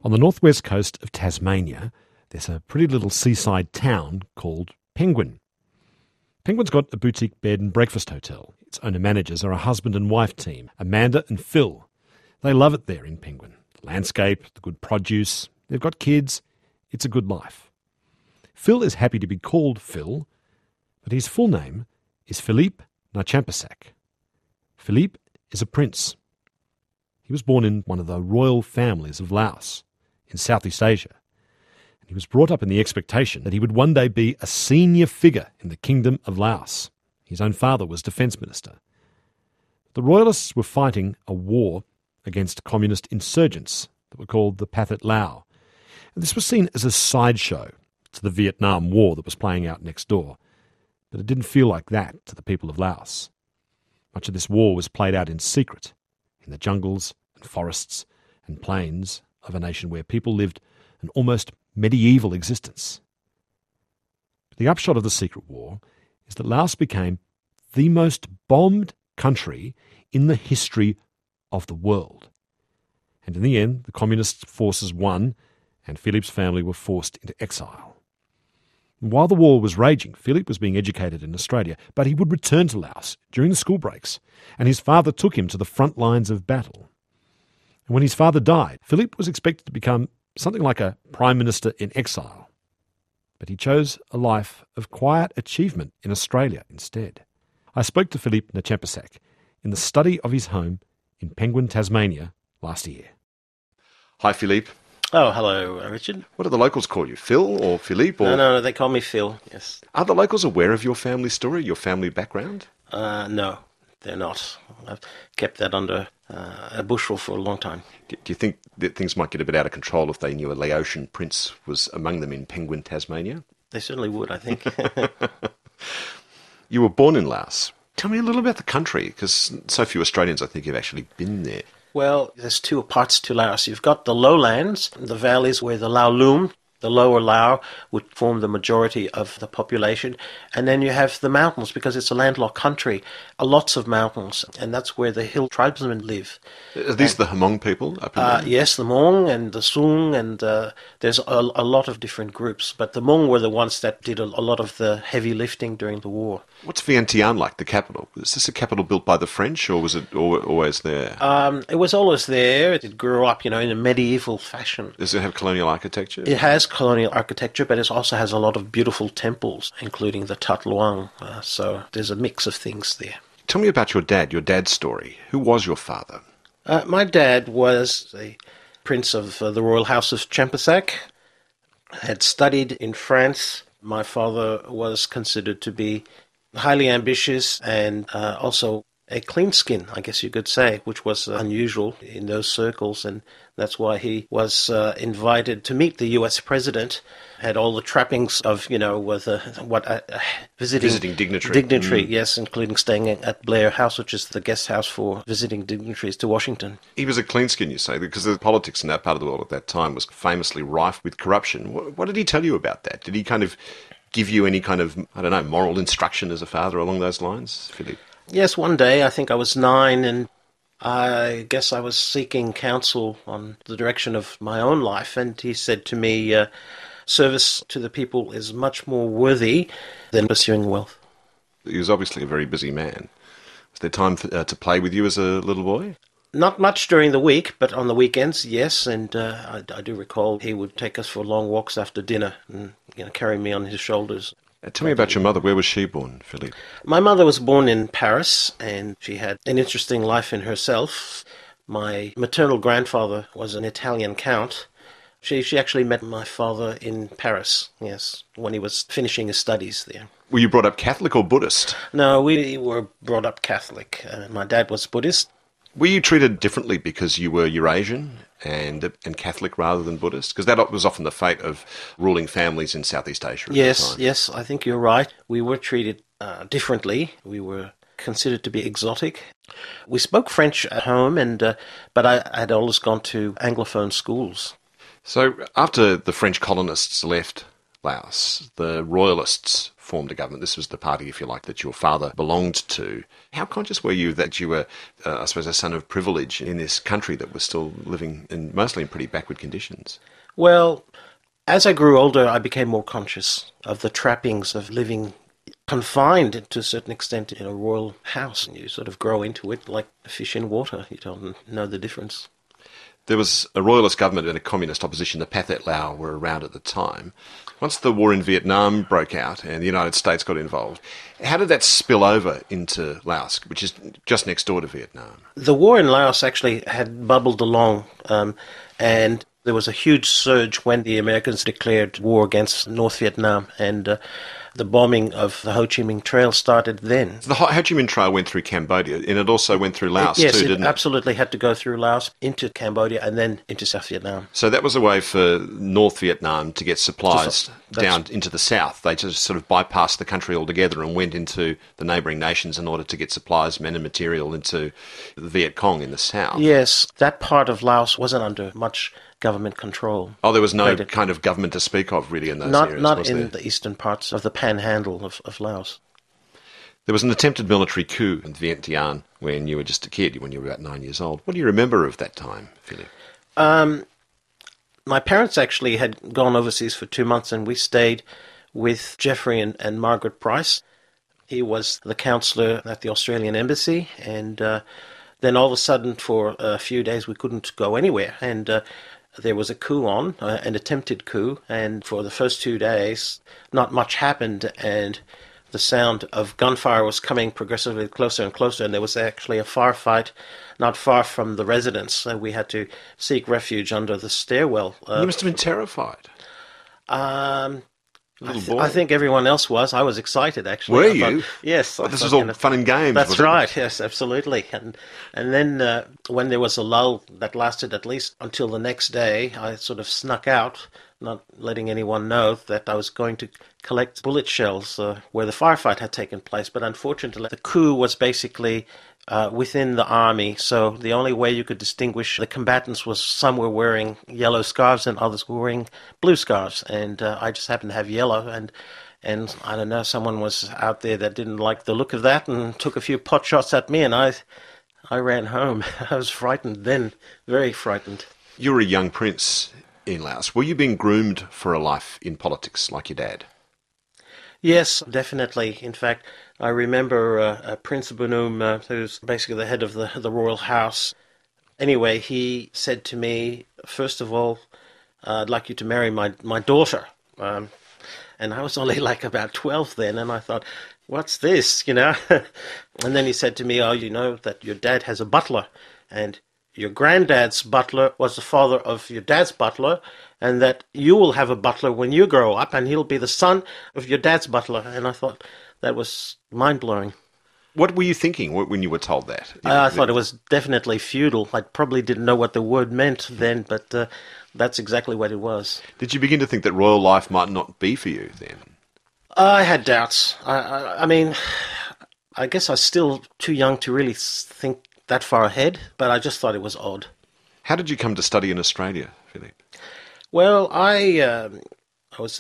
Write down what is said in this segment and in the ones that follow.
On the northwest coast of Tasmania, there's a pretty little seaside town called Penguin. Penguin's got a boutique bed and breakfast hotel. Its owner-managers are a husband and wife team, Amanda and Phil. They love it there in Penguin. The landscape, the good produce, they've got kids. It's a good life. Phil is happy to be called Phil, but his full name is Philippe Nachampasak. Philippe is a prince. He was born in one of the royal families of Laos in Southeast Asia. And he was brought up in the expectation that he would one day be a senior figure in the Kingdom of Laos. His own father was defence minister. The royalists were fighting a war against communist insurgents that were called the Pathet Lao. And this was seen as a sideshow to the Vietnam War that was playing out next door. But it didn't feel like that to the people of Laos. Much of this war was played out in secret, in the jungles and forests and plains of a nation where people lived an almost medieval existence. The upshot of the secret war is that Laos became the most bombed country in the history of the world. And in the end, the communist forces won, and Philippe's family were forced into exile. And while the war was raging, Philippe was being educated in Australia, but he would return to Laos during the school breaks, and his father took him to the front lines of battle. And when his father died, Philippe was expected to become something like a prime minister in exile. But he chose a life of quiet achievement in Australia instead. I spoke to Philippe Nachampasak in the study of his home in Penguin, Tasmania, last year. Hi, Philippe. Oh, hello, Richard. What do the locals call you, Phil or Philippe? Or... No, they call me Phil, yes. Are the locals aware of your family story, your family background? No, they're not. I've kept that under a bushel for a long time. Do you think that things might get a bit out of control if they knew a Laotian prince was among them in Penguin, Tasmania? They certainly would, I think. You were born in Laos. Tell me a little about the country, because so few Australians, I think, have actually been there. Well, there's two parts to Laos. You've got the lowlands, the valleys where the Lao Loom, the lower Lao, would form the majority of the population. And then you have the mountains, because it's a landlocked country, lots of mountains, and that's where the hill tribesmen live. Are these the Hmong people up in there? Yes, the Hmong and the Sung, and there's a lot of different groups. But the Hmong were the ones that did a lot of the heavy lifting during the war. What's Vientiane like, the capital? Was this a capital built by the French, or was it always there? It was always there. It grew up, in a medieval fashion. Does it have colonial architecture? It has colonial architecture, but it also has a lot of beautiful temples, including the Tat Luang. So there's a mix of things there. Tell me about your dad's story. Who was your father? My dad was a prince of the Royal House of Champasak, had studied in France. My father was considered to be highly ambitious and also a clean skin, I guess you could say, which was unusual in those circles, and that's why he was invited to meet the U.S. president. Had all the trappings of, with visiting dignitary. Dignitary, yes, including staying at Blair House, which is the guest house for visiting dignitaries to Washington. He was a clean skin, you say, because the politics in that part of the world at that time was famously rife with corruption. What did he tell you about that? Did he kind of give you any kind of, moral instruction as a father along those lines, Philippe? Yes, one day, I think I was 9, and I guess I was seeking counsel on the direction of my own life, and he said to me, service to the people is much more worthy than pursuing wealth. He was obviously a very busy man. Was there time to play with you as a little boy? Not much during the week, but on the weekends, yes. And I do recall he would take us for long walks after dinner and carry me on his shoulders. Tell me about your mother. Where was she born, Philippe? My mother was born in Paris, and she had an interesting life in herself. My maternal grandfather was an Italian count. She actually met my father in Paris, yes, when he was finishing his studies there. Were you brought up Catholic or Buddhist? No, we were brought up Catholic. My dad was Buddhist. Were you treated differently because you were Eurasian and Catholic rather than Buddhist? Because that was often the fate of ruling families in Southeast Asia at the time. Yes, I think you're right. We were treated differently. We were considered to be exotic. We spoke French at home, but I had always gone to Anglophone schools. So after the French colonists left Laos, the royalists formed a government. This was the party, if you like, that your father belonged to. How conscious were you that you were, I suppose, a son of privilege in this country that was still living mostly in pretty backward conditions? Well, as I grew older, I became more conscious of the trappings of living confined to a certain extent in a royal house. You sort of grow into it like a fish in water. You don't know the difference. There was a royalist government and a communist opposition. The Pathet Lao were around at the time. Once the war in Vietnam broke out and the United States got involved, how did that spill over into Laos, which is just next door to Vietnam? The war in Laos actually had bubbled along, and there was a huge surge when the Americans declared war against North Vietnam, and the bombing of the Ho Chi Minh Trail started then. The Ho Chi Minh Trail went through Cambodia, and it also went through Laos yes, too, didn't it? Absolutely had to go through Laos, into Cambodia, and then into South Vietnam. So that was a way for North Vietnam to get supplies down into the south. They just sort of bypassed the country altogether and went into the neighbouring nations in order to get supplies, men and material into the Viet Cong in the south. Yes, that part of Laos wasn't under much government control. Oh, there was no kind of government to speak of really in those areas, Not was in there? the eastern parts of the panhandle of Laos. There was an attempted military coup in Vientiane when you were just a kid, when you were about 9 years old. What do you remember of that time, Philip? My parents actually had gone overseas for 2 months, and we stayed with Jeffrey and Margaret Price. He was the counsellor at the Australian Embassy, and then all of a sudden for a few days we couldn't go anywhere, and there was a coup on, an attempted coup, and for the first 2 days not much happened, and the sound of gunfire was coming progressively closer and closer, and there was actually a firefight not far from the residence. We had to seek refuge under the stairwell. You must have been terrified. I think everyone else was. I was excited, actually. Were you? Thought, yes. This was all fun and games. That's right. Yes, absolutely. And then when there was a lull that lasted at least until the next day, I sort of snuck out, not letting anyone know that I was going to collect bullet shells where the firefight had taken place. But unfortunately, the coup was basically within the army, so the only way you could distinguish the combatants was some were wearing yellow scarves and others were wearing blue scarves, and I just happened to have yellow, and I don't know, someone was out there that didn't like the look of that and took a few pot shots at me, and I ran home. I was frightened then, very frightened. You were a young prince in Laos. Were you being groomed for a life in politics like your dad? Yes, definitely. In fact, I remember Prince Bonhomme, who's basically the head of the royal house. Anyway, he said to me, first of all, I'd like you to marry my daughter. And I was only like about 12 then, and I thought, what's this, you know? And then he said to me, oh, you know that your dad has a butler, and your granddad's butler was the father of your dad's butler, and that you will have a butler when you grow up, and he'll be the son of your dad's butler. And I thought that was mind-blowing. What were you thinking when you were told that? I thought it was definitely feudal. I probably didn't know what the word meant then, but that's exactly what it was. Did you begin to think that royal life might not be for you then? I had doubts. I mean, I guess I was still too young to really think that far ahead, but I just thought it was odd. How did you come to study in Australia, Philip? Well, I was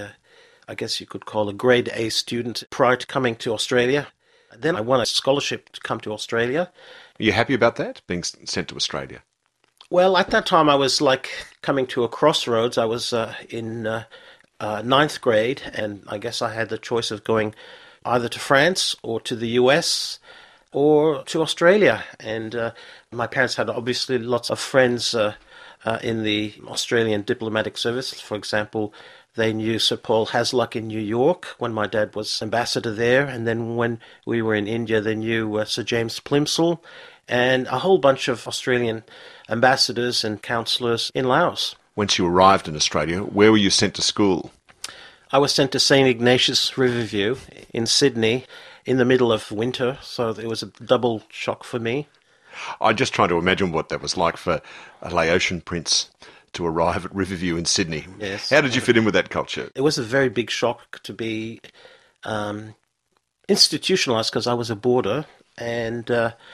I guess you could call a grade A student prior to coming to Australia. Then I won a scholarship to come to Australia. Are you happy about that, being sent to Australia? Well, at that time I was like coming to a crossroads. I was in ninth grade, and I guess I had the choice of going either to France or to the US or to Australia. And my parents had obviously lots of friends in the Australian diplomatic service. For example, they knew Sir Paul Hasluck in New York when my dad was ambassador there. And then when we were in India, they knew Sir James Plimsoll and a whole bunch of Australian ambassadors and councillors in Laos. Once you arrived in Australia, where were you sent to school? I was sent to St. Ignatius Riverview in Sydney in the middle of winter, so it was a double shock for me. I'm just trying to imagine what that was like for a Laotian prince to arrive at Riverview in Sydney. Yes. How did you fit in with that culture? It was a very big shock to be institutionalized because I was a boarder, and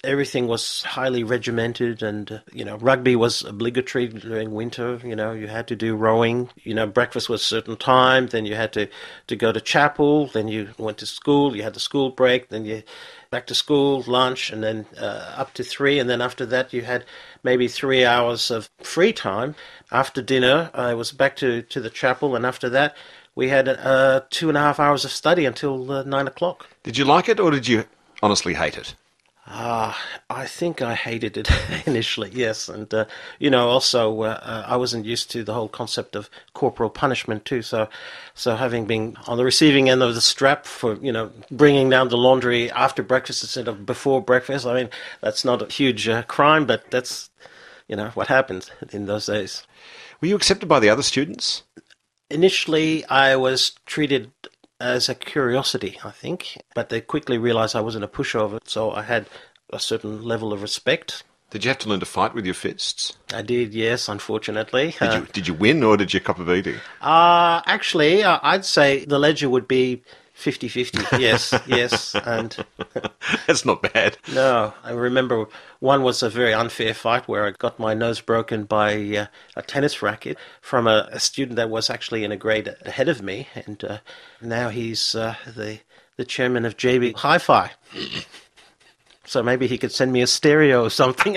everything was highly regimented, and rugby was obligatory during winter. You had to do rowing. Breakfast was a certain time, then you had to go to chapel, then you went to school, you had the school break, then you back to school, lunch, and then up to 3, and then after that you had maybe 3 hours of free time. After dinner I was back to the chapel, and after that we had 2.5 hours of study until 9 o'clock. Did you like it, or did you honestly hate it? I think I hated it initially, yes. And, also I wasn't used to the whole concept of corporal punishment too. So having been on the receiving end of the strap for, bringing down the laundry after breakfast instead of before breakfast, I mean, that's not a huge crime, but that's, what happened in those days. Were you accepted by the other students? Initially, I was treated as a curiosity, I think, but they quickly realized I wasn't a pushover, so I had a certain level of respect. Did you have to learn to fight with your fists? I did, yes, unfortunately. Did you win, or did you cop a beating? Actually, I'd say the ledger would be 50-50, yes, and... That's not bad. No, I remember one was a very unfair fight where I got my nose broken by a tennis racket from a student that was actually in a grade ahead of me, and now he's the chairman of JB Hi-Fi. So maybe he could send me a stereo or something.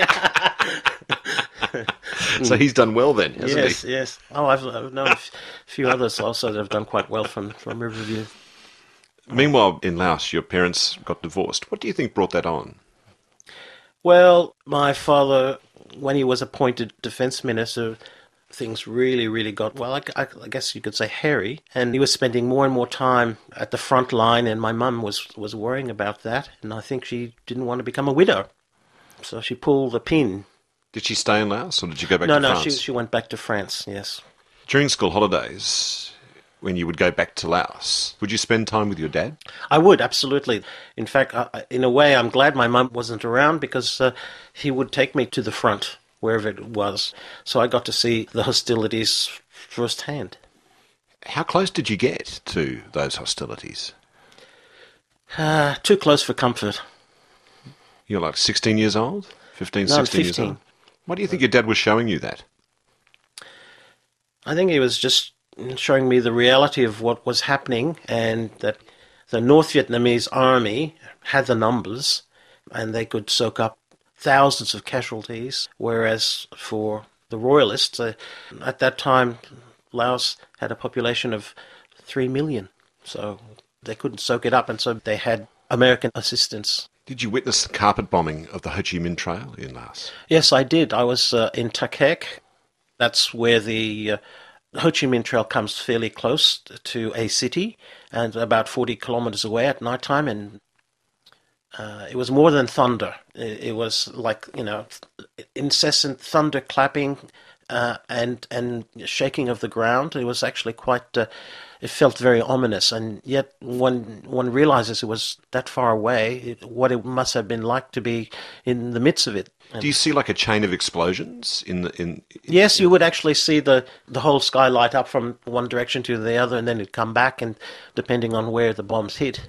So he's done well then, hasn't he? Yes. Oh, I've known a few others also that have done quite well from Riverview. Meanwhile, in Laos, your parents got divorced. What do you think brought that on? Well, my father, when he was appointed defense minister, things really, really got, well, I guess you could say hairy. And he was spending more and more time at the front line, and my mum was worrying about that. And I think she didn't want to become a widow. So she pulled the pin. Did she stay in Laos, or did you go back to France? No, she went back to France, yes. During school holidays, when you would go back to Laos, would you spend time with your dad? I would, absolutely. In fact, in a way, I'm glad my mum wasn't around, because he would take me to the front, wherever it was. So I got to see the hostilities firsthand. How close did you get to those hostilities? Too close for comfort. You're like 16 years old? 15, no, 16 15. Years old? Why do you think your dad was showing you that? I think he was just showing me the reality of what was happening, and that the North Vietnamese army had the numbers and they could soak up thousands of casualties, whereas for the royalists, at that time, Laos had a population of 3 million, so they couldn't soak it up, and so they had American assistance. Did you witness the carpet bombing of the Ho Chi Minh Trail in Laos? Yes, I did. I was in Ta Kek. That's where the Ho Chi Minh Trail comes fairly close to a city, and about 40 kilometers away at night time, and it was more than thunder. It was like, incessant thunder clapping and shaking of the ground. It was actually quite, it felt very ominous, and yet one realizes it was that far away, what it must have been like to be in the midst of it. Do you see like a chain of explosions Yes, you would actually see the whole sky light up from one direction to the other, and then it'd come back, and depending on where the bombs hit.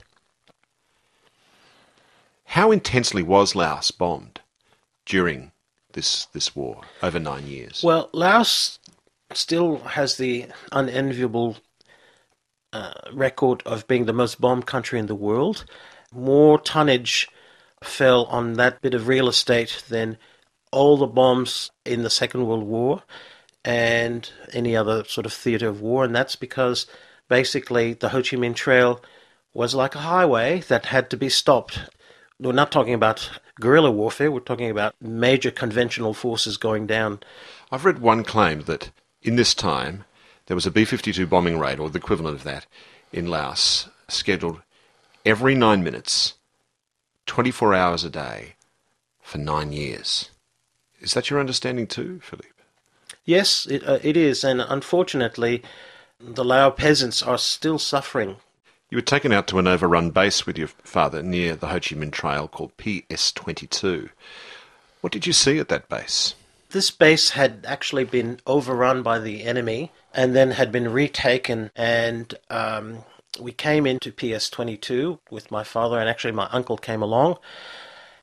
How intensely was Laos bombed during this war over 9 years? Well, Laos still has the unenviable record of being the most bombed country in the world. More tonnage fell on that bit of real estate than all the bombs in the Second World War and any other sort of theatre of war, and that's because basically the Ho Chi Minh Trail was like a highway that had to be stopped. We're not talking about guerrilla warfare, we're talking about major conventional forces going down. I've read one claim that in this time there was a B-52 bombing raid, or the equivalent of that, in Laos, scheduled every 9 minutes, 24 hours a day, for 9 years. Is that your understanding too, Philippe? Yes, it is, and unfortunately the Lao peasants are still suffering. You were taken out to an overrun base with your father near the Ho Chi Minh Trail called PS-22. What did you see at that base? This base had actually been overrun by the enemy and then had been retaken, and we came into PS-22 with my father, and actually my uncle came along,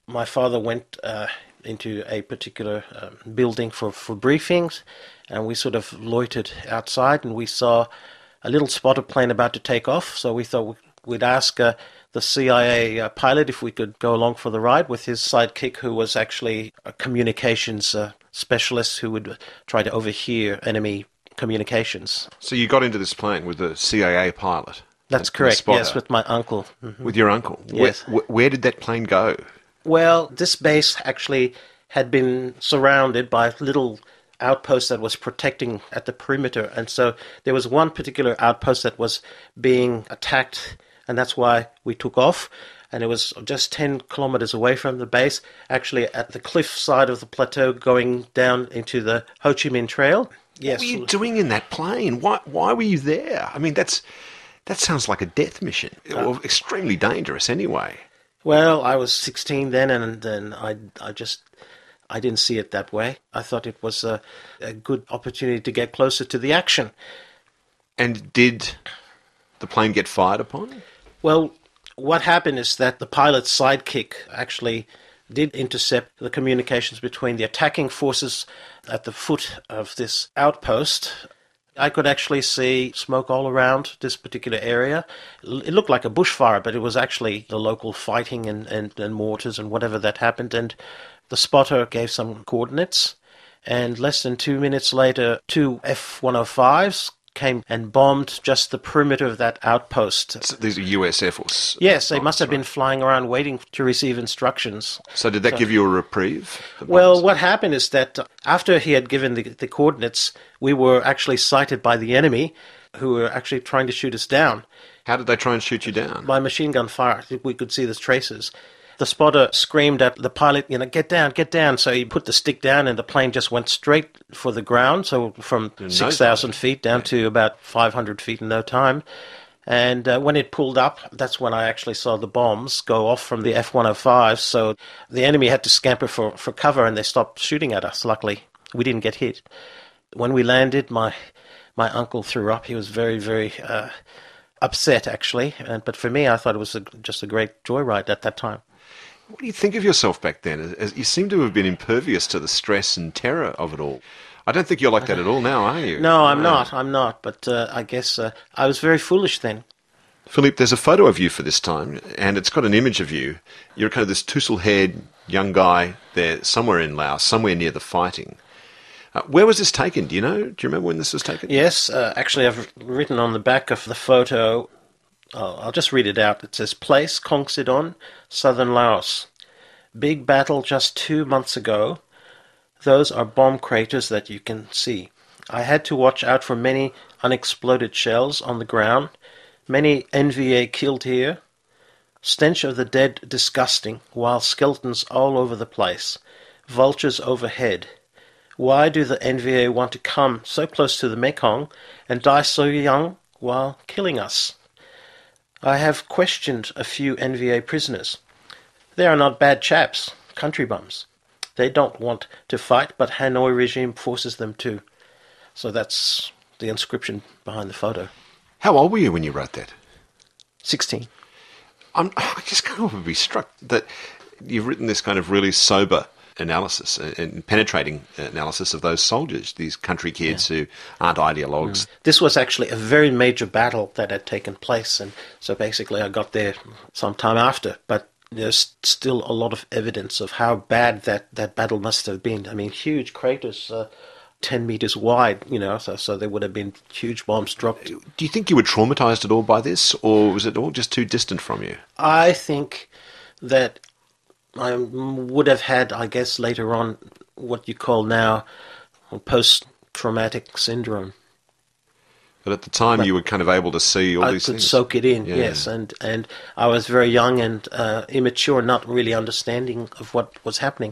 my father went into a particular building for briefings, and we sort of loitered outside, and we saw a little spotter plane about to take off. So we thought we'd ask the CIA pilot if we could go along for the ride with his sidekick, who was actually a communications specialist who would try to overhear enemy communications. So you got into this plane with the CIA pilot? That's and the correct, spotter? yes, with my uncle. Mhm. With your uncle? Yes. Where did that plane go? Well, this base actually had been surrounded by little outposts that was protecting at the perimeter. And so there was one particular outpost that was being attacked, and that's why we took off. And it was just 10 kilometers away from the base, actually at the cliff side of the plateau going down into the Ho Chi Minh Trail. Yes. What were you doing in that plane? Why were you there? I mean, that sounds like a death mission. Well, extremely dangerous anyway. Well, I was 16 then, and then I didn't see it that way. I thought it was a good opportunity to get closer to the action. And did the plane get fired upon? Well, what happened is that the pilot's sidekick actually did intercept the communications between the attacking forces at the foot of this outpost. I could actually see smoke all around this particular area. It looked like a bushfire, but it was actually the local fighting and mortars and whatever that happened. And the spotter gave some coordinates. And less than 2 minutes later, 2 F-105s came and bombed just the perimeter of that outpost. So these are US Air Force? Yes, they must have been flying around waiting to receive instructions. So did that give you a reprieve? Well, what happened is that after he had given the coordinates, we were actually sighted by the enemy, who were actually trying to shoot us down. How did they try and shoot you down? By machine gun fire. We could see the traces. The spotter screamed at the pilot, get down, get down. So he put the stick down and the plane just went straight for the ground. So from 6,000 feet down to about 500 feet in no time. And when it pulled up, that's when I actually saw the bombs go off from the F-105. So the enemy had to scamper for cover, and they stopped shooting at us. Luckily, we didn't get hit. When we landed, my uncle threw up. He was very, very upset, actually. But for me, I thought it was just a great joyride at that time. What do you think of yourself back then? You seem to have been impervious to the stress and terror of it all. I don't think you're like that at all now, are you? No, I'm not. But I guess I was very foolish then. Philippe, there's a photo of you for this time, and it's got an image of you. You're kind of this tousle-haired young guy there somewhere in Laos, somewhere near the fighting. Where was this taken? Do you know? Do you remember when this was taken? Yes, actually I've written on the back of the photo, I'll just read it out. It says, Place Kong Sidon, Southern Laos. Big battle just 2 months ago. Those are bomb craters that you can see. I had to watch out for many unexploded shells on the ground. Many NVA killed here. Stench of the dead disgusting, while skeletons all over the place. Vultures overhead. Why do the NVA want to come so close to the Mekong and die so young while killing us? I have questioned a few NVA prisoners. They are not bad chaps, country bums. They don't want to fight, but Hanoi regime forces them to. So that's the inscription behind the photo. How old were you when you wrote that? 16. I just can't help but be struck that you've written this kind of really sober analysis and penetrating analysis of those soldiers, these country kids who aren't ideologues. This was actually a very major battle that had taken place, and so basically I got there some time after, but there's still a lot of evidence of how bad that battle must have been. I mean, huge craters, 10 meters wide, so there would have been huge bombs dropped. Do you think you were traumatized at all by this, or was it all just too distant from you? I think that I would have had, I guess, later on what you call now post-traumatic syndrome. But at the time, you were kind of able to see all these things. I could soak it in, yes. And I was very young and immature, not really understanding of what was happening.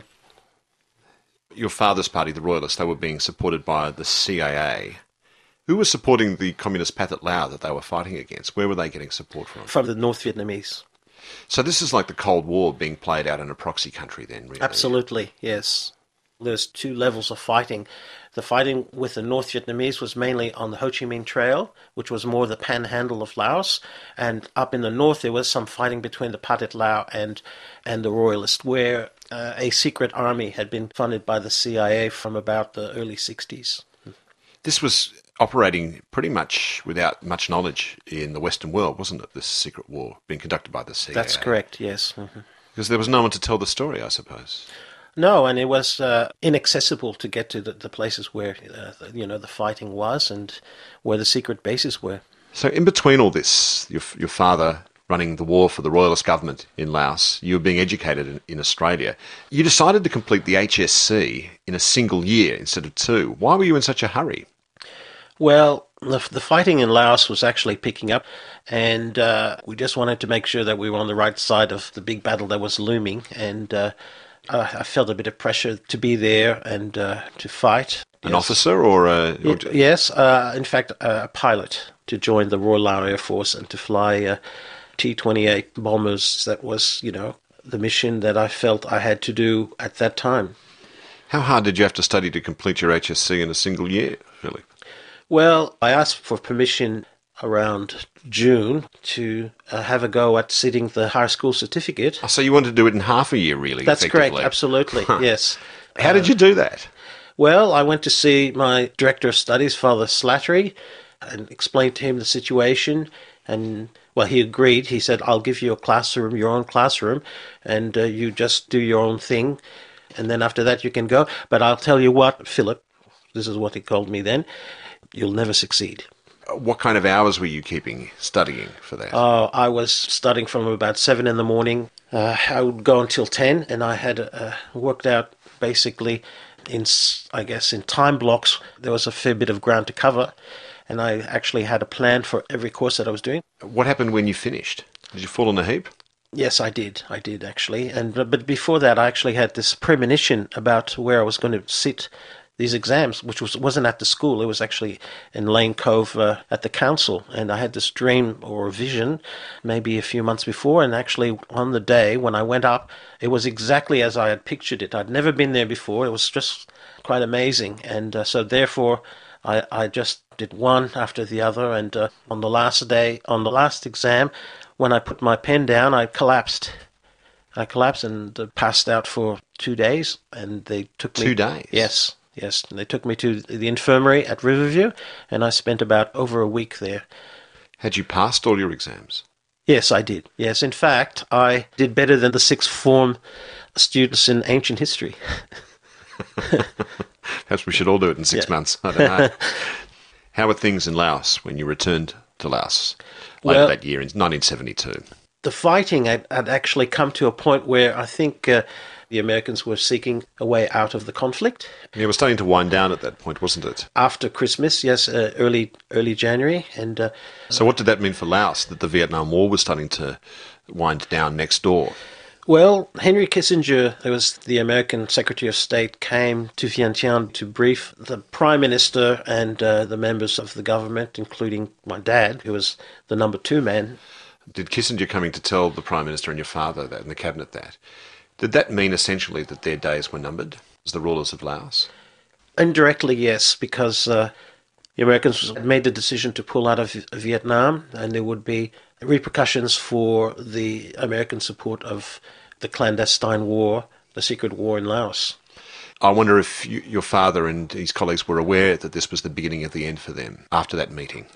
Your father's party, the Royalists, they were being supported by the CIA. Who was supporting the Communist Pathet Lao that they were fighting against? Where were they getting support from? From the North Vietnamese. So this is like the Cold War being played out in a proxy country then, really? Absolutely, yes. There's two levels of fighting. The fighting with the North Vietnamese was mainly on the Ho Chi Minh Trail, which was more the panhandle of Laos. And up in the north, there was some fighting between the Pathet Lao and the Royalists, where a secret army had been funded by the CIA from about the early 60s. This was operating pretty much without much knowledge in the Western world, wasn't it? This secret war being conducted by the CIA. That's correct, yes. Because there was no one to tell the story, I suppose. No, and it was inaccessible to get to the places where the fighting was and where the secret bases were. So in between all this, your father running the war for the Royalist government in Laos, you were being educated in Australia. You decided to complete the HSC in a single year instead of two. Why were you in such a hurry? Well, the fighting in Laos was actually picking up, and we just wanted to make sure that we were on the right side of the big battle that was looming, and I felt a bit of pressure to be there and to fight. An officer or a... Yes, in fact, a pilot to join the Royal Lao Air Force and to fly T-28 bombers. That was, the mission that I felt I had to do at that time. How hard did you have to study to complete your HSC in a single year, Philip? Well, I asked for permission around June to have a go at sitting the higher school certificate. So you wanted to do it in half a year, really? That's correct, absolutely, yes. How did you do that? Well, I went to see my director of studies, Father Slattery, and explained to him the situation. And, well, he agreed. He said, I'll give you a classroom, your own classroom, and you just do your own thing. And then after that you can go. But I'll tell you what, Philip, this is what he called me then, you'll never succeed. What kind of hours were you keeping studying for that? I was studying from about 7 in the morning. I would go until 10, and I had worked out basically in time blocks. There was a fair bit of ground to cover, and I actually had a plan for every course that I was doing. What happened when you finished? Did you fall in a heap? Yes, I did actually. But before that, I actually had this premonition about where I was going to sit these exams, which wasn't at the school. It was actually in Lane Cove at the council. And I had this dream or vision maybe a few months before. And actually on the day when I went up, it was exactly as I had pictured it. I'd never been there before. It was just quite amazing. And so therefore, I just did one after the other. And on the last exam, when I put my pen down, I collapsed. And passed out for 2 days. And they took me... 2 days? Yes. Yes, and they took me to the infirmary at Riverview, and I spent about over a week there. Had you passed all your exams? Yes, I did. Yes, in fact, I did better than the sixth form students in ancient history. Perhaps we should all do it in 6 months. I don't know. How were things in Laos when you returned to Laos later that year in 1972? The fighting had actually come to a point where I think... the Americans were seeking a way out of the conflict. It was starting to wind down at that point, wasn't it? After Christmas, yes, early January. And so what did that mean for Laos, that the Vietnam War was starting to wind down next door? Well, Henry Kissinger, who was the American Secretary of State, came to Vientiane to brief the Prime Minister and the members of the government, including my dad, who was the number 2 man. Did Kissinger coming to tell the Prime Minister and your father that, and the cabinet that, did that mean essentially that their days were numbered as the rulers of Laos? Indirectly, yes, because the Americans had made the decision to pull out of Vietnam, and there would be repercussions for the American support of the clandestine war, the secret war in Laos. I wonder if your father and his colleagues were aware that this was the beginning of the end for them after that meeting.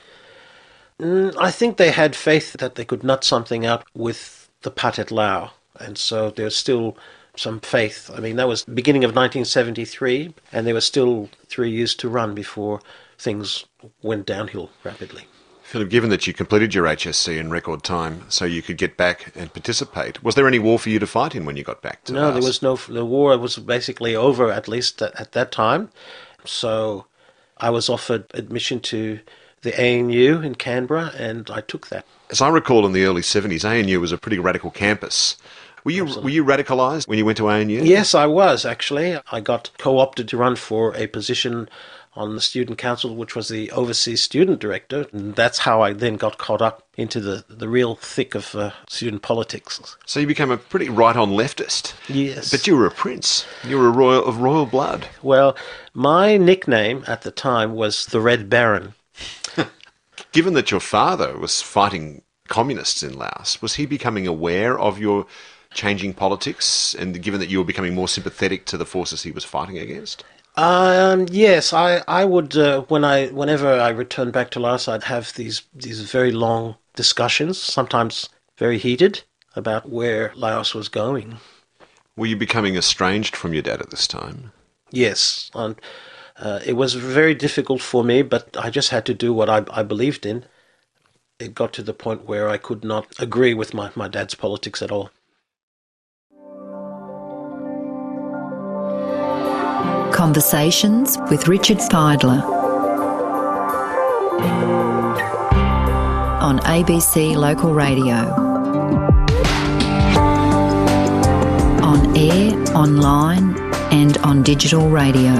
I think they had faith that they could nut something out with the Pathet Lao. And so there's still some faith. I mean, that was the beginning of 1973, and there were still 3 years to run before things went downhill rapidly. Philip, given that you completed your HSC in record time so you could get back and participate, was there any war for you to fight in when you got back to Laos? No, there was no... The war was basically over, at least at that time. So I was offered admission to the ANU in Canberra, and I took that. As I recall, in the early 70s, ANU was a pretty radical campus. Were you radicalised when you went to ANU? Yes, I was, actually. I got co-opted to run for a position on the student council, which was the overseas student director. And that's how I then got caught up into the real thick of student politics. So you became a pretty right-on leftist. Yes. But you were a prince. You were of royal blood. Well, my nickname at the time was the Red Baron. Given that your father was fighting communists in Laos, was he becoming aware of your changing politics, and given that you were becoming more sympathetic to the forces he was fighting against? Yes, I would. Whenever I returned back to Laos, I'd have these very long discussions, sometimes very heated, about where Laos was going. Were you becoming estranged from your dad at this time? Yes, and it was very difficult for me, but I just had to do what I believed in. It got to the point where I could not agree with my dad's politics at all. Conversations with Richard Fidler on ABC Local Radio. On air, online and on digital radio.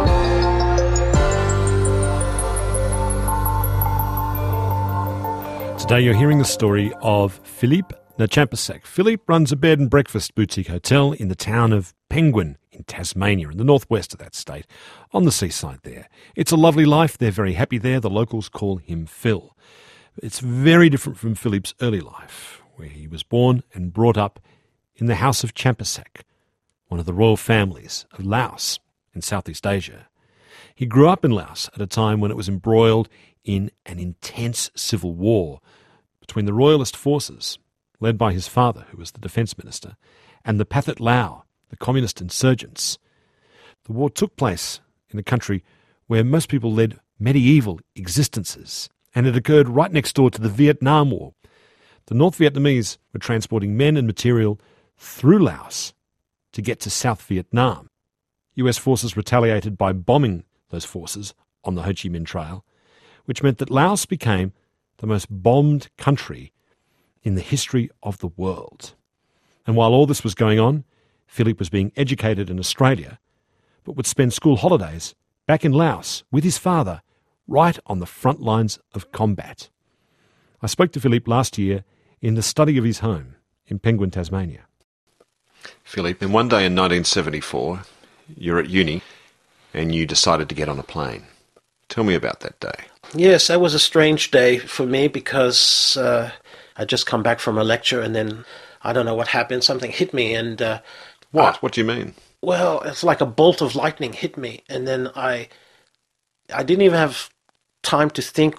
Today you're hearing the story of Philippe Nachampasek. Philippe runs a bed and breakfast boutique hotel in the town of Penguin in Tasmania, in the northwest of that state, on the seaside there. It's a lovely life. They're very happy there. The locals call him Phil. It's very different from Philippe's early life, where he was born and brought up in the House of Champasak, one of the royal families of Laos in Southeast Asia. He grew up in Laos at a time when it was embroiled in an intense civil war between the royalist forces, led by his father, who was the defence minister, and the Pathet Lao, the communist insurgents. The war took place in a country where most people led medieval existences, and it occurred right next door to the Vietnam War. The North Vietnamese were transporting men and material through Laos to get to South Vietnam. US forces retaliated by bombing those forces on the Ho Chi Minh Trail, which meant that Laos became the most bombed country in the history of the world. And while all this was going on, Philippe was being educated in Australia, but would spend school holidays back in Laos with his father, right on the front lines of combat. I spoke to Philippe last year in the study of his home in Penguin, Tasmania. Philippe, and one day in 1974, you're at uni and you decided to get on a plane. Tell me about that day. Yes, that was a strange day for me because I'd just come back from a lecture and then, I don't know what happened, something hit me and... What? What do you mean? Well, it's like a bolt of lightning hit me, and then I didn't even have time to think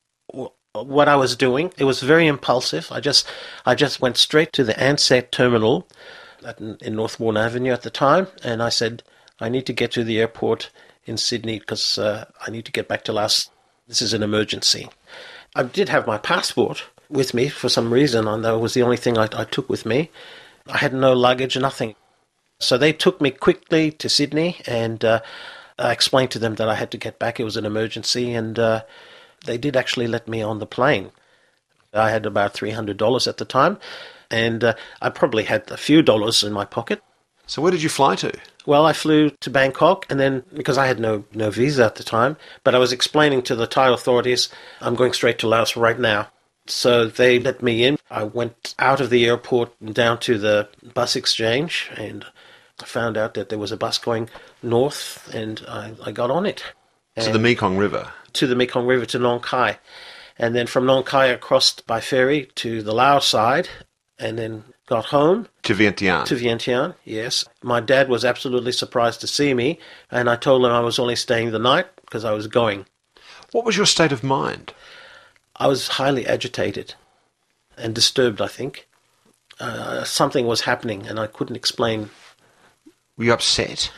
what I was doing. It was very impulsive. I just went straight to the Ansett terminal in Northbourne Avenue at the time, and I said, I need to get to the airport in Sydney because I need to get back to Laos. This is an emergency. I did have my passport with me for some reason, and that was the only thing I took with me. I had no luggage, nothing. So they took me quickly to Sydney, and I explained to them that I had to get back. It was an emergency, and they did actually let me on the plane. I had about $300 at the time, and I probably had a few dollars in my pocket. So where did you fly to? Well, I flew to Bangkok, and then, because I had no visa at the time, but I was explaining to the Thai authorities, I'm going straight to Laos right now. So they let me in. I went out of the airport and down to the bus exchange, and I found out that there was a bus going north, and I got on it. To the Mekong River? To the Mekong River, to Nong Khai. And then from Nong Khai, I crossed by ferry to the Laos side, and then got home. To Vientiane? To Vientiane, yes. My dad was absolutely surprised to see me, and I told him I was only staying the night because I was going. What was your state of mind? I was highly agitated and disturbed, I think. Something was happening, and I couldn't explain. Were you upset?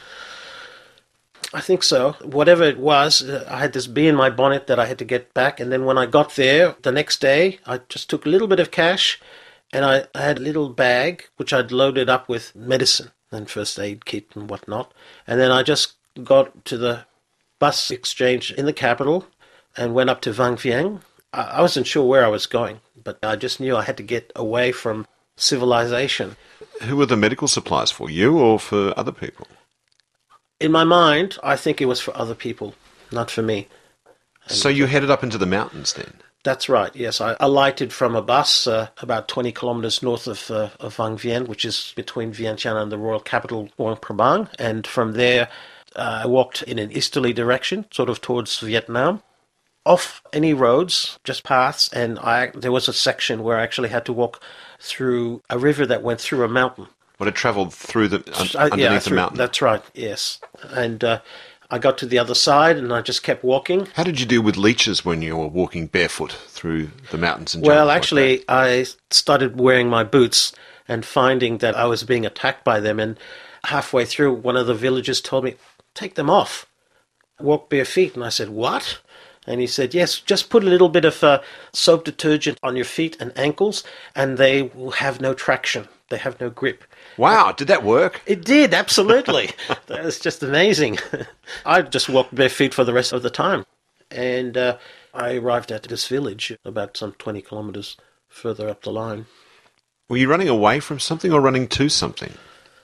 I think so. Whatever it was, I had this bee in my bonnet that I had to get back, and then when I got there, the next day, I just took a little bit of cash, and I had a little bag, which I'd loaded up with medicine and first aid kit and whatnot, and then I just got to the bus exchange in the capital and went up to Vang Vieng. I wasn't sure where I was going, but I just knew I had to get away from civilization. Who were the medical supplies for, you or for other people? In my mind, I think it was for other people. not for me. So you headed up into the mountains then? That's right, yes. I alighted from a bus about 20 kilometres north of Vang Vieng, which is between Vientiane and the royal capital, Luang Prabang. And from there, I walked in an easterly direction, sort of towards Vietnam. Off any roads, just paths, and there was a section where I actually had to walk through a river that went through a mountain. Well, it travelled through underneath the mountain? That's right, yes. And I got to the other side and I just kept walking. How did you deal with leeches when you were walking barefoot through the mountains and Well, actually, I started wearing my boots and finding that I was being attacked by them. And halfway through, one of the villagers told me, take them off, walk bare feet. And I said, what? And he said, yes, just put a little bit of soap detergent on your feet and ankles and they will have no traction. They have no grip. Wow, did that work? It did, absolutely. That was just amazing. I just walked bare feet for the rest of the time. And I arrived at this village about some 20 kilometres further up the line. Were you running away from something or running to something?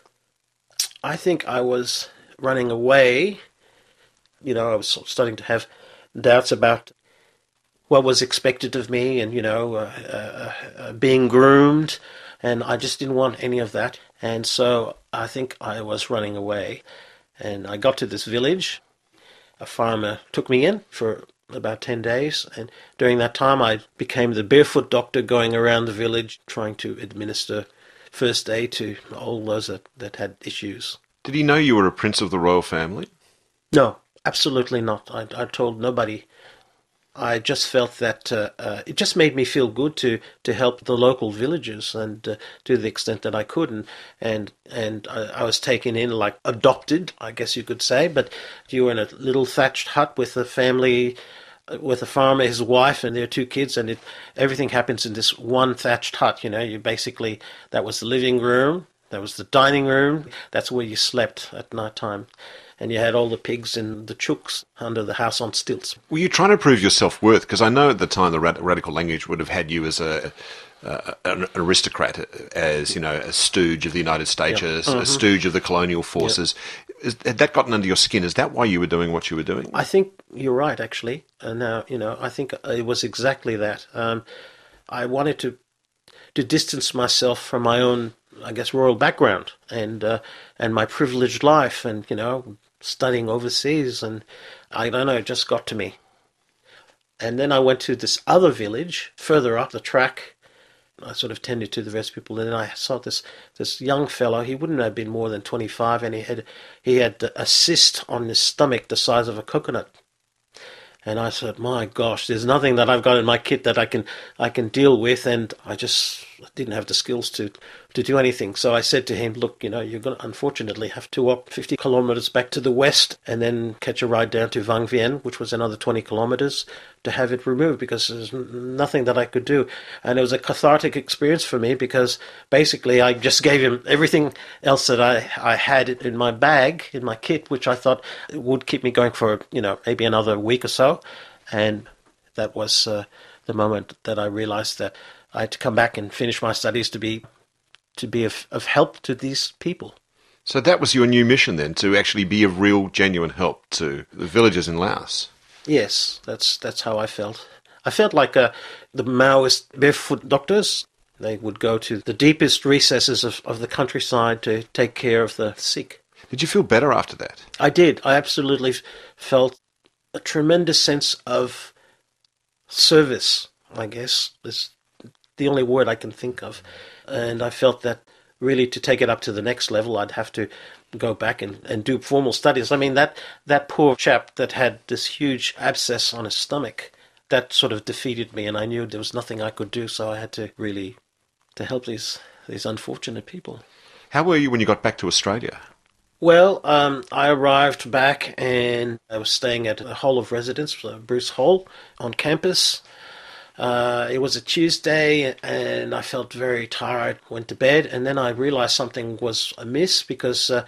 I think I was running away. You know, I was starting to have doubts about what was expected of me and, being groomed. And I just didn't want any of that. And so I think I was running away. And I got to this village. A farmer took me in for about 10 days. And during that time, I became the barefoot doctor going around the village trying to administer first aid to all those that had issues. Did he know you were a prince of the royal family? No, absolutely not. I told nobody. I just felt that it just made me feel good to help the local villagers and to the extent that I could. And I was taken in like adopted, I guess you could say. But you were in a little thatched hut with a family, with a farmer, his wife, and their 2 kids. And everything happens in this one thatched hut. You know, that was the living room. That was the dining room. That's where you slept at night time. And you had all the pigs and the chooks under the house on stilts. Were you trying to prove your self-worth? Because I know at the time the radical language would have had you as an aristocrat, as, a stooge of the United States, a stooge of the colonial forces. Yep. Had that gotten under your skin? Is that why you were doing what you were doing? I think you're right, actually. Now, I think it was exactly that. I wanted to distance myself from my own, I guess, royal background and my privileged life and, studying overseas, and I don't know, it just got to me. And then I went to this other village further up the track. I sort of tended to the rest of people, and then I saw this young fellow. He wouldn't have been more than 25, and he had a cyst on his stomach the size of a coconut. And I said, my gosh, there's nothing that I've got in my kit that I can deal with, and I just didn't have the skills to do anything. So I said to him, look, you're going to unfortunately have to walk 50 kilometres back to the west and then catch a ride down to Vang Vieng, which was another 20 kilometres, to have it removed because there's nothing that I could do. And it was a cathartic experience for me because basically I just gave him everything else that I had in my bag, in my kit, which I thought would keep me going for, maybe another week or so. And that was the moment that I realized that I had to come back and finish my studies to be of help to these people. So that was your new mission then, to actually be of real, genuine help to the villagers in Laos? Yes, that's how I felt. I felt like the Maoist barefoot doctors. They would go to the deepest recesses of the countryside to take care of the sick. Did you feel better after that? I did. I absolutely felt a tremendous sense of service, I guess, is the only word I can think of. And I felt that really to take it up to the next level, I'd have to go back and do formal studies. I mean, that poor chap that had this huge abscess on his stomach, that sort of defeated me, and I knew there was nothing I could do, so I had to really to help these unfortunate people. How were you when you got back to Australia? Well, I arrived back and I was staying at a Hall of Residence, Bruce Hall, on campus. It was a Tuesday and I felt very tired, went to bed, and then I realized something was amiss because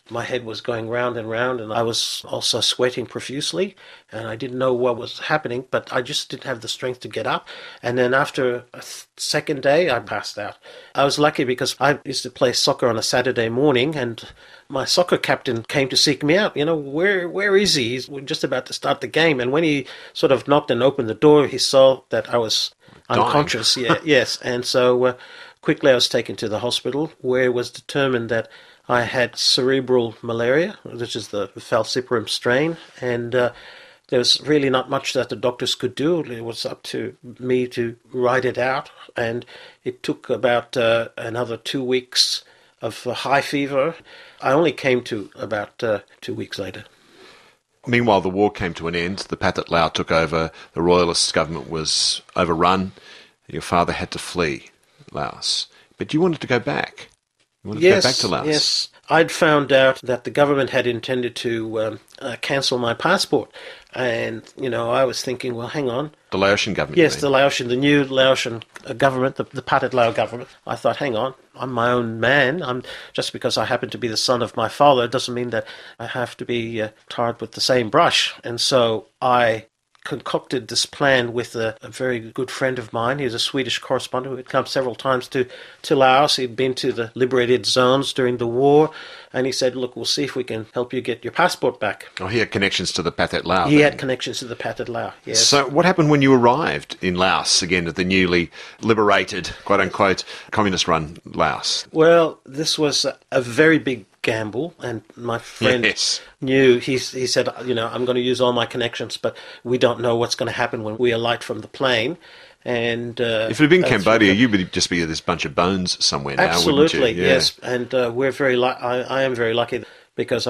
My head was going round and round, and I was also sweating profusely, and I didn't know what was happening, but I just didn't have the strength to get up. And then after a second day, I passed out. I was lucky because I used to play soccer on a Saturday morning, and my soccer captain came to seek me out. Where is he? He's just about to start the game. And when he sort of knocked and opened the door, he saw that I was unconscious. Yes. And so quickly I was taken to the hospital, where it was determined that I had cerebral malaria, which is the falciparum strain, and there was really not much that the doctors could do. It was up to me to ride it out, and it took about another 2 weeks of high fever. I only came to about 2 weeks later. Meanwhile, the war came to an end. The Pathet Lao took over. The Royalist government was overrun. Your father had to flee Laos. But you wanted to go back. You wanted to go back to Laos. Yes. I'd found out that the government had intended to cancel my passport. And, I was thinking, well, hang on. The Laotian government? Yes, the new Laotian government, the Pathet Lao government. I thought, hang on, I'm my own man. Just because I happen to be the son of my father doesn't mean that I have to be tarred with the same brush. And so I concocted this plan with a very good friend of mine. He was a Swedish correspondent who had come several times to Laos. He'd been to the liberated zones during the war, and he said, look, we'll see if we can help you get your passport back. Oh, he had connections to the Pathet Lao. He had connections to the Pathet Lao, yes. So what happened when you arrived in Laos, again, at the newly liberated, quote-unquote, communist-run Laos? Well, this was a very big gamble, and my friend knew. He said, I'm going to use all my connections, but we don't know what's going to happen when we alight from the plane. And if it had been Cambodia, you would just be this bunch of bones somewhere now, absolutely, wouldn't you? Yeah. Yes. And we're very I am very lucky, because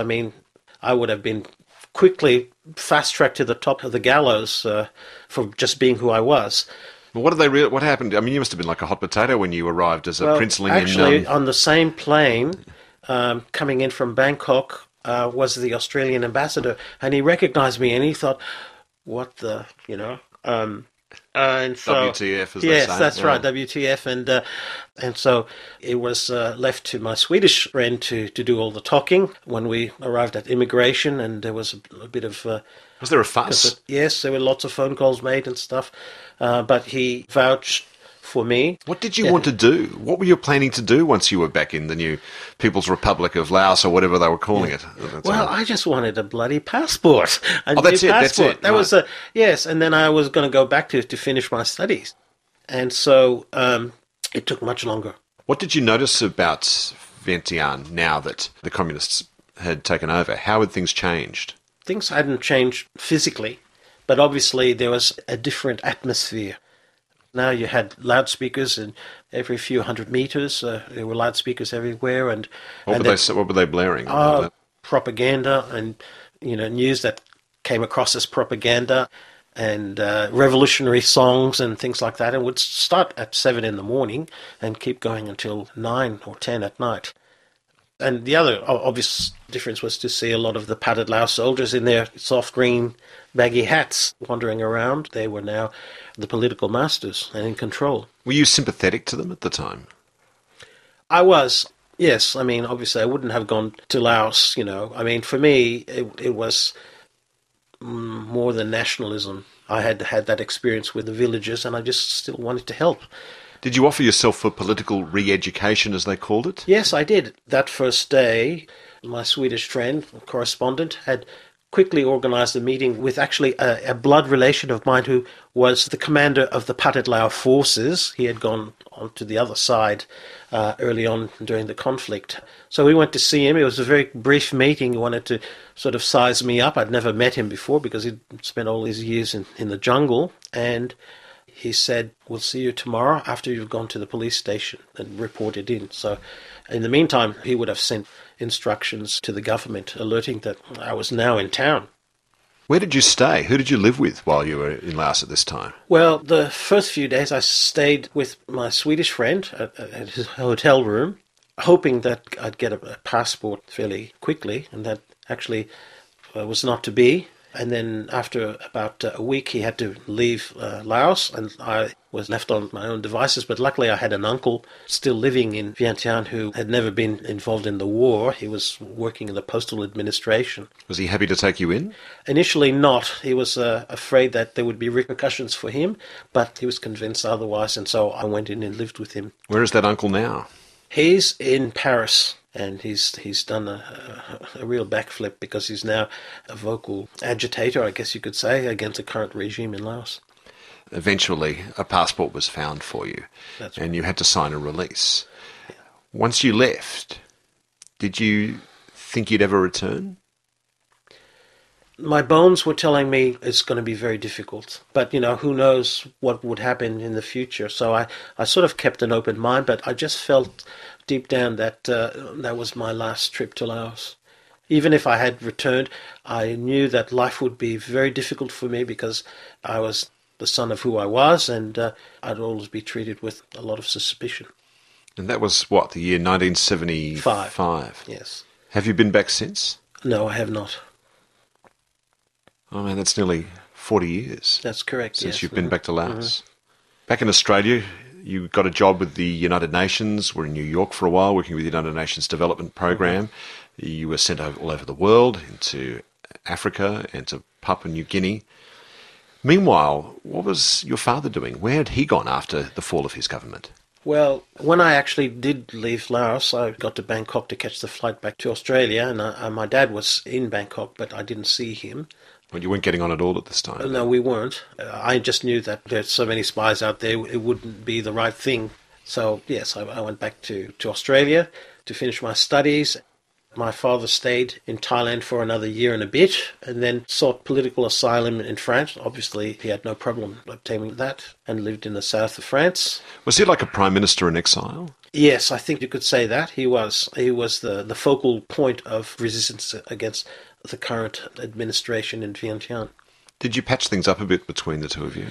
I would have been quickly fast-tracked to the top of the gallows for just being who I was. Well, what happened? I mean, you must have been like a hot potato when you arrived as a princeling. Actually, on the same plane, coming in from Bangkok, was the Australian ambassador, and he recognized me, and he thought, what the, and so, WTF, as they say. Yes, that's right, WTF, and so it was left to my Swedish friend to do all the talking when we arrived at immigration, and there was a bit of... was there a fuss? Yes, there were lots of phone calls made and stuff, but he vouched for me. What did you want to do? What were you planning to do once you were back in the new People's Republic of Laos, or whatever they were calling it? I just wanted a bloody passport. That's it. That was yes, and then I was going to go back to finish my studies. And so it took much longer. What did you notice about Vientiane now that the communists had taken over? How had things changed? Things hadn't changed physically, but obviously there was a different atmosphere. Now you had loudspeakers, and every few hundred meters there were loudspeakers everywhere. And what were they blaring? Propaganda, and news that came across as propaganda, and revolutionary songs and things like that. And would start at 7 a.m. and keep going until 9 or 10 at night. And the other obvious difference was to see a lot of the Pathet Lao soldiers in their soft green baggy hats wandering around. They were now the political masters and in control. Were you sympathetic to them at the time? I was, yes. I mean, obviously I wouldn't have gone to Laos, I mean, for me, it was more than nationalism. I had had that experience with the villagers, and I just still wanted to help. Did you offer yourself for political re-education, as they called it? Yes, I did. That first day, my Swedish friend, correspondent, had quickly organised a meeting with actually a blood relation of mine who was the commander of the Pathet Lao forces. He had gone on to the other side early on during the conflict. So we went to see him. It was a very brief meeting. He wanted to sort of size me up. I'd never met him before because he'd spent all his years in the jungle. And he said, we'll see you tomorrow after you've gone to the police station and reported in. So in the meantime, he would have sent instructions to the government alerting that I was now in town. Where did you stay? Who did you live with while you were in Laos at this time? Well, the first few days I stayed with my Swedish friend at his hotel room, hoping that I'd get a passport fairly quickly, and that actually was not to be. And then after about a week, he had to leave Laos, and I was left on my own devices. But luckily, I had an uncle still living in Vientiane who had never been involved in the war. He was working in the postal administration. Was he happy to take you in? Initially not. He was afraid that there would be repercussions for him, but he was convinced otherwise, and so I went in and lived with him. Where is that uncle now? He's in Paris, and he's done a real backflip because he's now a vocal agitator, I guess you could say, against the current regime in Laos. Eventually, a passport was found for you, That's and you had to sign a release. Yeah. Once you left, did you think you'd ever return? My bones were telling me it's going to be very difficult. But, who knows what would happen in the future. So I sort of kept an open mind, but I just felt deep down that that was my last trip to Laos. Even if I had returned, I knew that life would be very difficult for me because I was the son of who I was, and I'd always be treated with a lot of suspicion. And that was, what, the year 1975? Yes. Have you been back since? No, I have not. Oh, man, that's nearly 40 years. That's correct, since yes. you've been back to Laos. Back in Australia, you got a job with the United Nations. We're in New York for a while, working with the United Nations Development Program. You were sent all over the world, into Africa and to Papua New Guinea. Meanwhile, what was your father doing? Where had he gone after the fall of his government? Well, when I actually did leave Laos, I got to Bangkok to catch the flight back to Australia, and my dad was in Bangkok, but I didn't see him. Well, you weren't getting on at all at this time? No, we weren't. I just knew that there's so many spies out there, it wouldn't be the right thing. So, yes, I went back to Australia to finish my studies. My father stayed in Thailand for another year and a bit, and then sought political asylum in France. Obviously, he had no problem obtaining that, and lived in the south of France. Was he like a prime minister in exile? Yes, I think you could say that. He was the focal point of resistance against the current administration in Vientiane. Did you patch things up a bit between the two of you?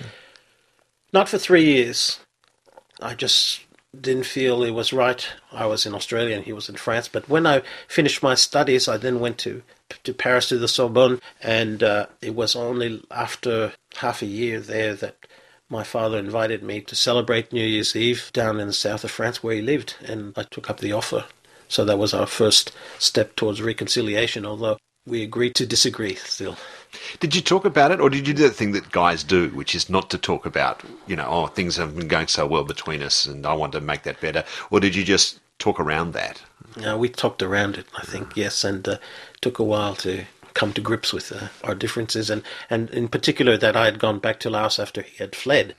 Not for 3 years. I just didn't feel it was right. I was in Australia and he was in France. But when I finished my studies, I then went to Paris, to the Sorbonne, and it was only after half a year there that my father invited me to celebrate New Year's Eve down in the south of France where he lived, and I took up the offer. So that was our first step towards reconciliation, although we agreed to disagree still. Did you talk about it, or did you do that thing that guys do, which is not to talk about, things haven't been going so well between us and I want to make that better? Or did you just talk around that? We talked around it, I think, yes, and took a while to come to grips with our differences, and in particular that I had gone back to Laos after he had fled.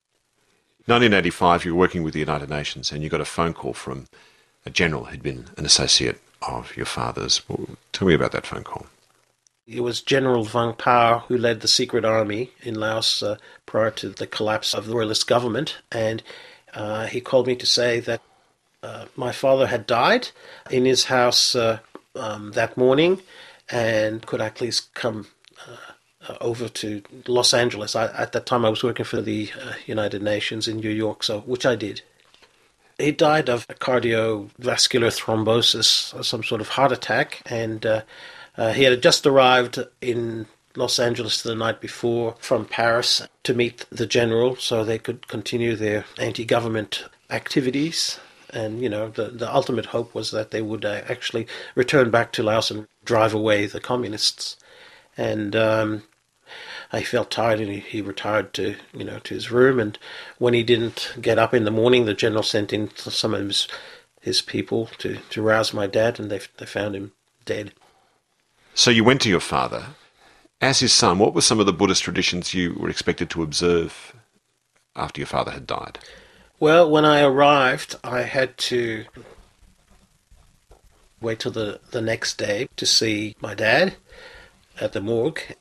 1985, you were working with the United Nations and you got a phone call from a general who'd been an associate of your father's. Well, tell me about that phone call. It was General Vang Pao who led the secret army in Laos prior to the collapse of the royalist government, and he called me to say that my father had died in his house that morning, and could I please come over to Los Angeles. At that time I was working for the United Nations in New York, which I did. He died of a cardiovascular thrombosis, some sort of heart attack, and he had just arrived in Los Angeles the night before from Paris to meet the general so they could continue their anti-government activities. And, the ultimate hope was that they would actually return back to Laos and drive away the communists. And he felt tired and he retired to his room. And when he didn't get up in the morning, the general sent in some of his people to rouse my dad, and they found him dead. So you went to your father. As his son, what were some of the Buddhist traditions you were expected to observe after your father had died? Well, when I arrived, I had to wait till the next day to see my dad at the morgue.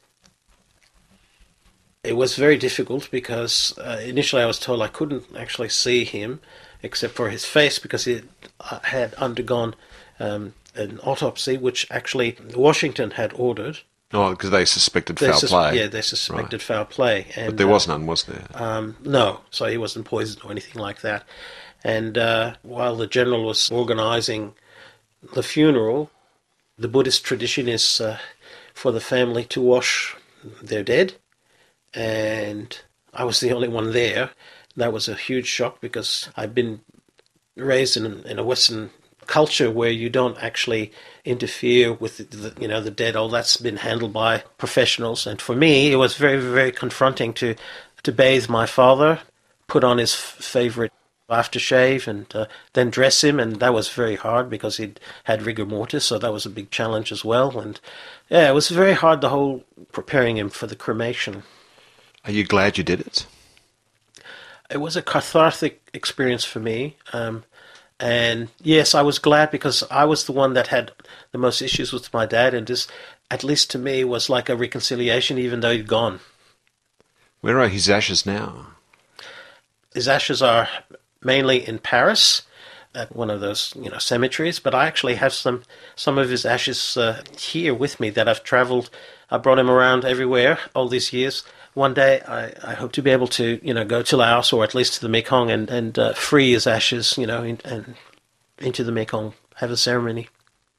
It was very difficult because initially I was told I couldn't actually see him except for his face because he had undergone an autopsy, which actually Washington had ordered. Oh, because they suspected foul play. Yeah, they suspected foul play. And, but there was none, was there? No, so he wasn't poisoned or anything like that. And while the general was organising the funeral, the Buddhist tradition is for the family to wash their dead, and I was the only one there. That was a huge shock because I've been raised in a Western culture where you don't actually interfere with the dead. All that's been handled by professionals, and for me, it was very, very confronting to bathe my father, put on his favorite aftershave, and then dress him, and that was very hard because he'd had rigor mortis, so that was a big challenge as well. And yeah, it was very hard, the whole preparing him for the cremation. Are you glad you did it? It was a cathartic experience for me. And yes, I was glad because I was the one that had the most issues with my dad, and this, at least to me, was like a reconciliation, even though he'd gone. Where are his ashes now? His ashes are mainly in Paris, at one of those cemeteries. But I actually have some of his ashes here with me that I've travelled. I brought him around everywhere all these years. One day I hope to be able to go to Laos, or at least to the Mekong, and free his ashes and into the Mekong, have a ceremony.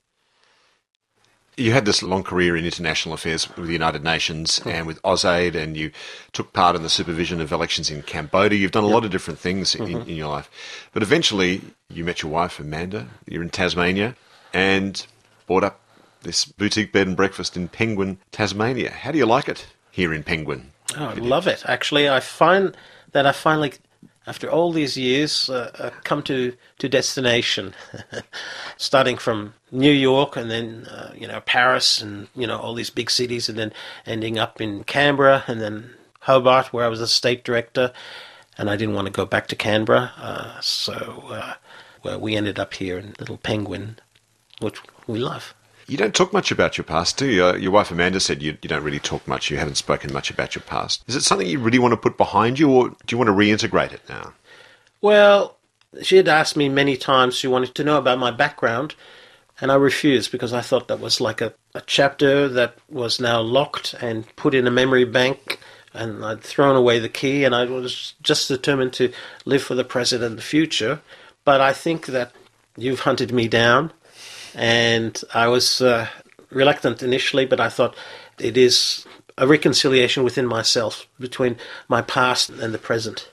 You had this long career in international affairs with the United Nations and with AusAid, and you took part in the supervision of elections in Cambodia. You've done a lot of different things in your life. But eventually you met your wife, Amanda. You're in Tasmania and bought up this boutique bed and breakfast in Penguin, Tasmania. How do you like it here in Penguin? Oh, I love it. Actually, I find that I finally, after all these years, come to destination, starting from New York and then, Paris and, all these big cities, and then ending up in Canberra and then Hobart, where I was a state director, and I didn't want to go back to Canberra. So we ended up here in Little Penguin, which we love. You don't talk much about your past, do you? Your wife Amanda said you don't really talk much. You haven't spoken much about your past. Is it something you really want to put behind you, or do you want to reintegrate it now? Well, she had asked me many times. She wanted to know about my background, and I refused because I thought that was like a chapter that was now locked and put in a memory bank, and I'd thrown away the key, and I was just determined to live for the present and the future. But I think that you've hunted me down. And I was reluctant initially, but I thought it is a reconciliation within myself between my past and the present.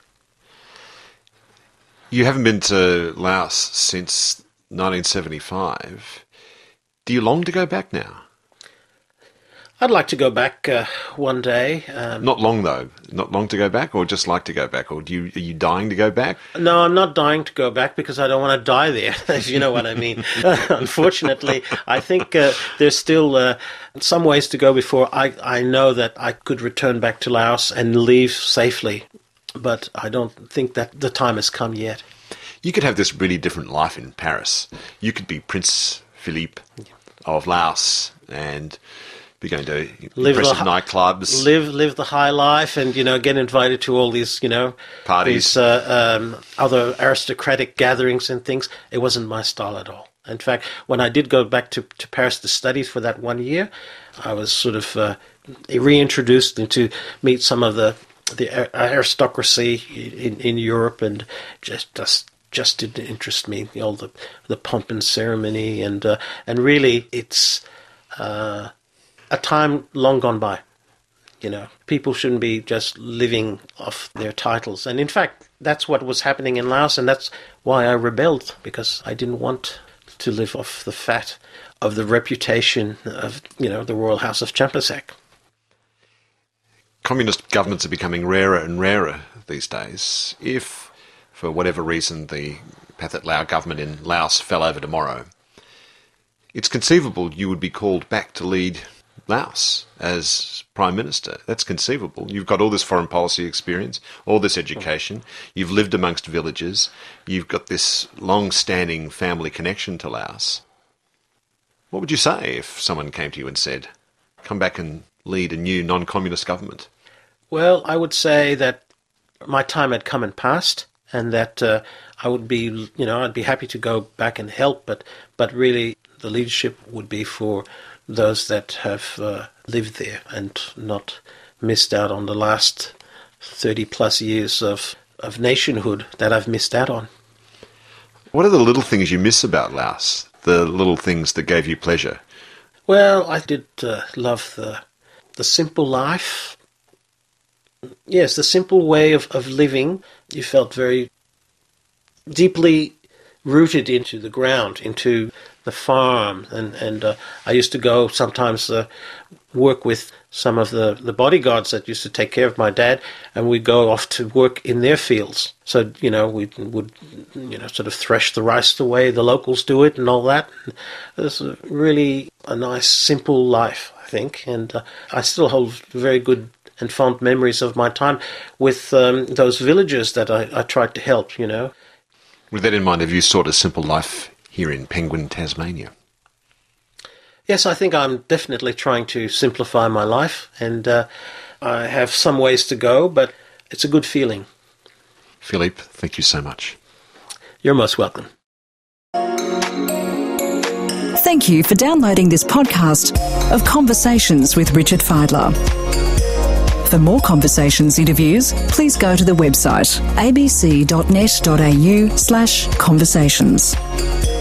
You haven't been to Laos since 1975. Do you long to go back now? I'd like to go back one day. Not long, though. Not long to go back, or just like to go back? Or are you dying to go back? No, I'm not dying to go back because I don't want to die there, if you know what I mean. Unfortunately, I think there's still some ways to go before I know that I could return back to Laos and leave safely. But I don't think that the time has come yet. You could have this really different life in Paris. You could be Prince Philippe of Laos and be going to impressive nightclubs, live the high life, and get invited to all these parties, these, other aristocratic gatherings and things. It wasn't my style at all. In fact, when I did go back to Paris to study for that 1 year, I was sort of reintroduced and to meet some of the aristocracy in Europe, and just didn't interest me. All the pomp and ceremony, and really it's a time long gone by. People shouldn't be just living off their titles. And in fact, that's what was happening in Laos, and that's why I rebelled, because I didn't want to live off the fat of the reputation of, the Royal House of Champasak. Communist governments are becoming rarer and rarer these days. If, for whatever reason, the Pathet Lao government in Laos fell over tomorrow, it's conceivable you would be called back to lead Laos as Prime Minister. That's conceivable. You've got all this foreign policy experience, all this education. You've lived amongst villages. You've got this long-standing family connection to Laos. What would you say if someone came to you and said, come back and lead a new non-communist government? Well, I would say that my time had come and passed, and that I would be, I'd be happy to go back and help, but really the leadership would be for those that have lived there and not missed out on the last 30 plus years of nationhood that I've missed out on. What are the little things you miss about Laos? The little things that gave you pleasure? Well, I did love the simple life. Yes, the simple way of living. You felt very deeply rooted into the ground, into the farm. And I used to go sometimes work with some of the bodyguards that used to take care of my dad, and we'd go off to work in their fields. So, we would sort of thresh the rice the way the locals do it and all that. It was really a nice, simple life, I think. And I still hold very good and fond memories of my time with those villagers that I tried to help, With that in mind, have you sought a simple life here in Penguin, Tasmania? Yes, I think I'm definitely trying to simplify my life, and I have some ways to go, but it's a good feeling. Philippe, thank you so much. You're most welcome. Thank you for downloading this podcast of Conversations with Richard Fidler. For more Conversations interviews, please go to the website abc.net.au/conversations.